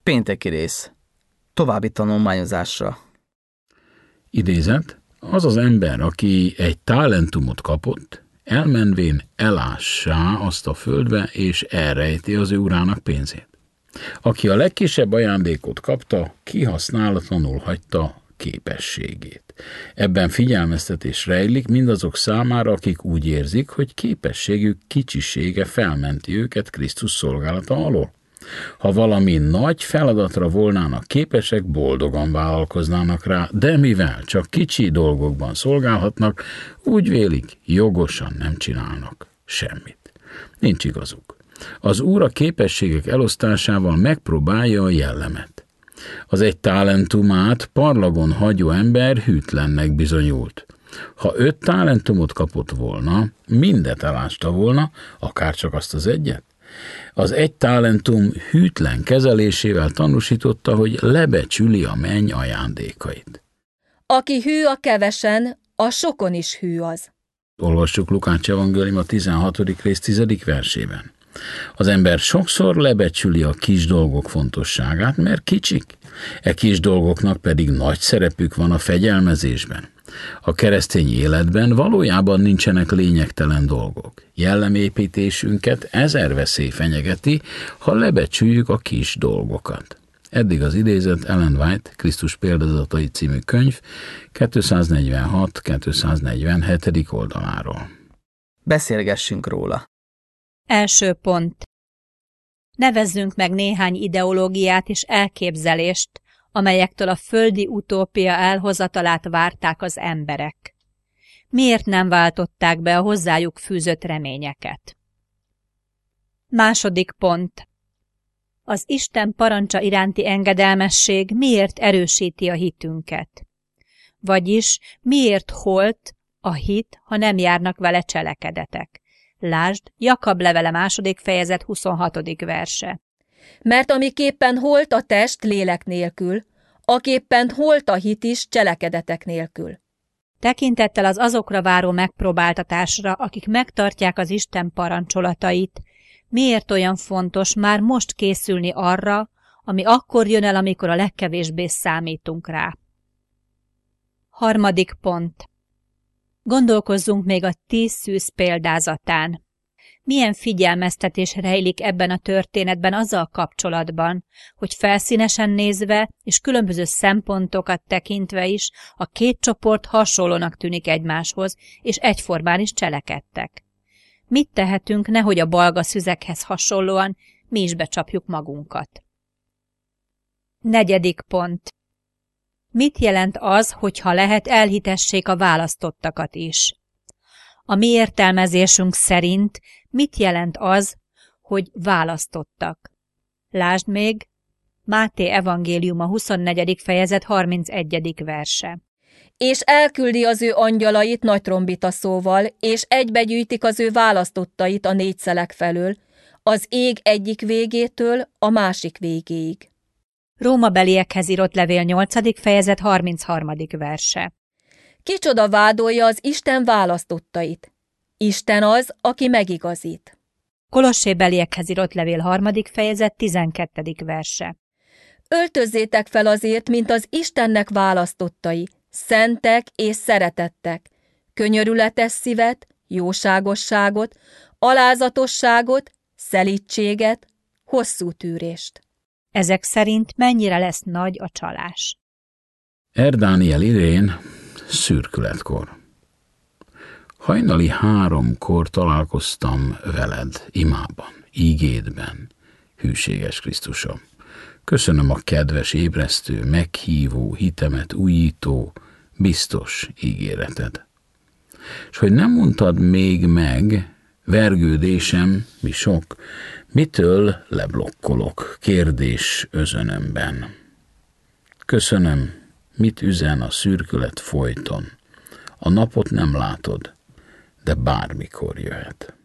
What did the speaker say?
Pénteki rész. További tanulmányozásra. Idézet: az az ember, aki egy talentumot kapott, elmenvén elássá azt a földbe, és elrejti az ő urának pénzét. Aki a legkisebb ajándékot kapta, kihasználatlanul hagyta képességét. Ebben figyelmeztetés rejlik mindazok számára, akik úgy érzik, hogy képességük kicsisége felmenti őket Krisztus szolgálata alól. Ha valami nagy feladatra volnának képesek, boldogan vállalkoznának rá, de mivel csak kicsi dolgokban szolgálhatnak, úgy vélik, jogosan nem csinálnak semmit. Nincs igazuk. Az Úr a képességek elosztásával megpróbálja a jellemet. Az egy talentumát parlagon hagyó ember hűtlennek bizonyult. Ha 5 talentumot kapott volna, mindet elásta volna, akár csak azt az egyet. Az egy talentum hűtlen kezelésével tanúsította, hogy lebecsüli a menny ajándékait. Aki hű a kevesen, a sokon is hű az. Olvassuk Lukács evangélium a 16. rész 10. versében. Az ember sokszor lebecsüli a kis dolgok fontosságát, mert kicsik. E kis dolgoknak pedig nagy szerepük van a fegyelmezésben. A keresztény életben valójában nincsenek lényegtelen dolgok. Jellemépítésünket 1000 veszély fenyegeti, ha lebecsüljük a kis dolgokat. Eddig az idézet Ellen White Krisztus példazatai című könyv 246-247. oldaláról. Beszélgessünk róla. Első pont. Nevezzünk meg néhány ideológiát és elképzelést, amelyektől a földi utópia elhozatalát várták az emberek. Miért nem váltották be a hozzájuk fűzött reményeket? Második pont. Az Isten parancsa iránti engedelmesség miért erősíti a hitünket? Vagyis miért holt a hit, ha nem járnak vele cselekedetek? Lásd, Jakab levele 2. fejezet 26. verse. Mert amiképpen holt a test lélek nélkül, aképpen holt a hit is cselekedetek nélkül. Tekintettel az azokra váró megpróbáltatásra, akik megtartják az Isten parancsolatait, miért olyan fontos már most készülni arra, ami akkor jön el, amikor a legkevésbé számítunk rá? Harmadik pont. Gondolkozzunk még a 10 szűz példázatán. Milyen figyelmeztetés rejlik ebben a történetben azzal kapcsolatban, hogy felszínesen nézve és különböző szempontokat tekintve is a 2 csoport hasonlónak tűnik egymáshoz, és egyformán is cselekedtek. Mit tehetünk, nehogy a balga szüzekhez hasonlóan mi is becsapjuk magunkat? Negyedik pont. Mit jelent az, hogyha lehet, elhitessék a választottakat is? A mi értelmezésünk szerint mit jelent az, hogy választottak? Lásd még Máté evangéliuma 24. fejezet 31. verse. És elküldi az ő angyalait nagy trombita szóval, és egybegyűjtik az ő választottait a 4 szelek felől, az ég egyik végétől a másik végéig. Rómabeliekhez írott levél 8. fejezet 33. verse. Kicsoda vádolja az Isten választottait? Isten az, aki megigazít. Kolossébeliekhez írott levél 3. fejezet 12. verse. Öltözzétek fel azért, mint az Istennek választottai, szentek és szeretettek, könyörületes szívet, jóságosságot, alázatosságot, szelídséget, hosszú tűrést. Ezek szerint mennyire lesz nagy a csalás? Erdániel Irén, szürkületkor. Hajnali 3-kor találkoztam veled imában, ígédben, hűséges Krisztusom. Köszönöm a kedves, ébresztő, meghívó, hitemet újító, biztos ígéreted. És hogy nem mondtad még meg, vergődésem, mi sok, mitől leblokkolok kérdés özönömben. Köszönöm, mit üzen a szürkület folyton. A napot nem látod, de bármikor jöhet.